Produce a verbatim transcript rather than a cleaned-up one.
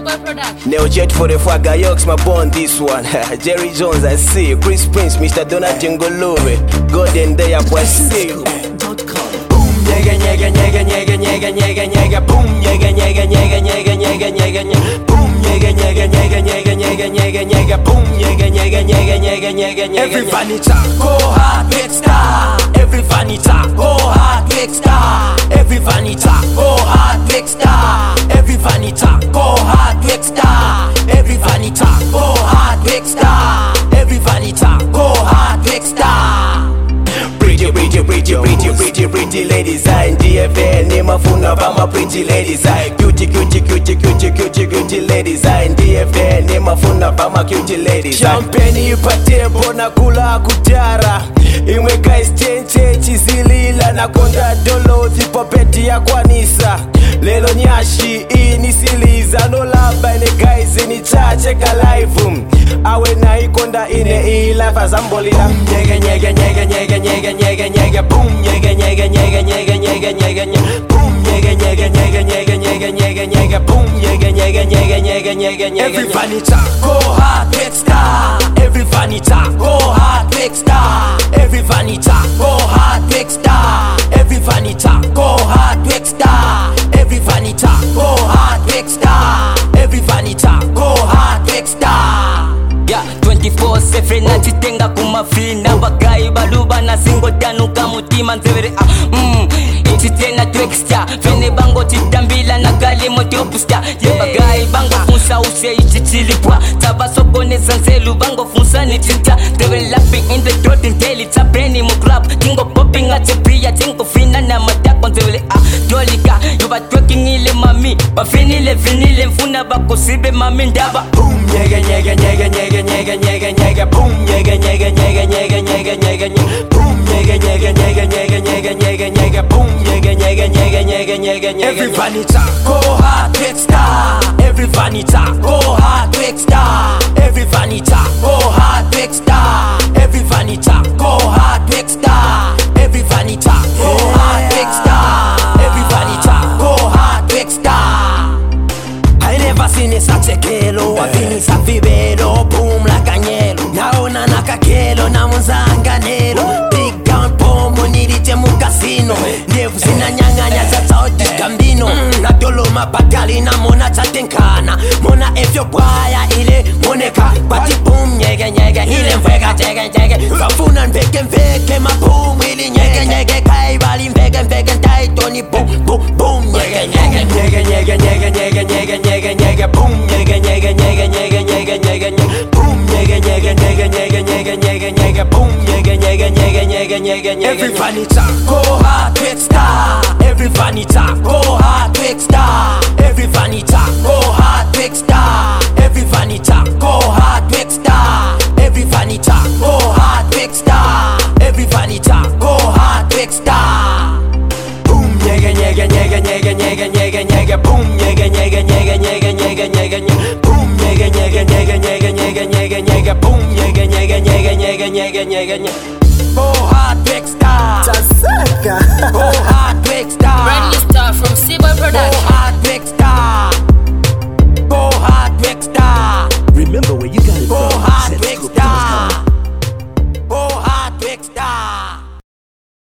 Boy Production. Neo Jet for the Fwaga Yoks, my born this one. Jerry Jones, I see. Chris Prince, Mister Donald Jingolore. Golden Day, I was see. Nyega nyega nyega nyega nyega nyega nyega boom nyega nyega nyega nyega nyega nyega nyega boom nyega nyega nyega nyega nyega nyega nyega boom nyega nyega nyega nyega nyega nyega. Every vanita go hard big star. Every vanita go hard big star. Every vanita go hard big star. Every vanita go hard big star. Every vanita go hard big star. Every vanita go hard big star. Pretty, pretty, pretty, pretty, pretty, pretty ladies. I in D F A, name of one of my pretty ladies. I cutie, cutie, cutie, cutie, cutie, cutie ladies. I in D F A, name of one of my cutie ladies. Champagne ipate bona kula kutara. Imweka istenche chizilila na konda dolo zipopeti ya kwanisa. Lelo nyashi inisiliza no laba ine guys ini chache ka live. Awe na ikonda ine ilife zambolila. Nyega nyega nyega nyega nyega nyega nyega boom nyega nyega nyega nyega nyega nyega nyega boom nyega nyega nyega nyega nyega nyega nyega boom nyega nyega nyega nyega nyega nyega. Every vanita go hard big star. Every vanita go hard big star. Every vanita go hard big star. Every vanita go hard big star. Every vanita go hard big star. Every vanita go hard big star. Yeah, twenty-four seven nachitenga kumafina bagai baluba na singo tanu kamutima nzevere ah mm ititena twexta vene bango titambila na gali motopusta ye bagai bango funsa use ichichilipwa tabasokoneza nzelu bango funsa nitita they were laughing in the throat and tell it's a brainy mo club tingo popping at the priya tingo fina na matako nzevere ah dolika you ba twerking ile mami ba finile vinile mfuna bakosibe mami ndaba boom nyega nyega nyega nyega nyega nyega nyega boom nyega nyega nyega nyega nyega nyega nyega boom nyega nyega nyega nyega nyega nyega nyega boom nyega nyega nyega nyega nyega nyega. Every vanita go hard big star. Every vanita go hard big star. Every vanita go hard big star. Every vanita go hard big star. Every vanita go hard big star. Every vanita go hard big star. I never seen it such a kilo. I've been in some vibero, boom like a yellow. Naona nakakelo na muzanga nero. Big down pomo nirite mu casino. Ndevu zinanyanganya za sauti kambino. Na dolo mapakali na mona chatenkana. Mona efyo bwaya ile moneka. Bati boom nyege nyege ile mvega jege jege. Kafuna nveke mveke ma boom ili nyege nyege. Kaibali mvege mvege taitoni boom boom boom nyege nyege nyege nyege nyege nyege nyege nyege nyege boom nyege nyege nyege nyege nyege nyege nyege boom nyege nyege nyege nyege nyege nyege nyege boom nyege nyege nyege nyege nyege nyege. Every vanita go hard big star. Every vanita go hard big star. Every vanita go hard big star. Every vanita go hard big star. Every vanita go hard big star. Every vanita go hard big star. Boom nyega nyega nyega nyega nyega nyega nyega boom nyega nyega nyega nyega nyega nyega nyega boom nyega nyega nyega nyega nyega nyega nyega boom nyega nyega nyega nyega nyega nyega nyega. Go hard big star. Tasaka. Go